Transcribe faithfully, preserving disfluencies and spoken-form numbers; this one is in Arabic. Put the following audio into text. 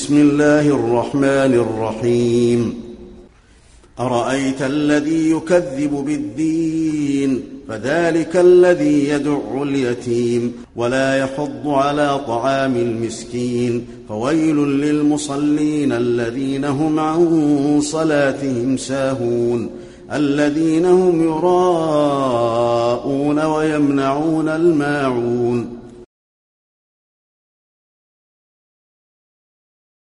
بسم الله الرحمن الرحيم أرأيت الذي يكذب بالدين فذلك الذي يدع اليتيم ولا يحض على طعام المسكين فويل للمصلين الذين هم عن صلاتهم ساهون الذين هم يراءون ويمنعون الماعون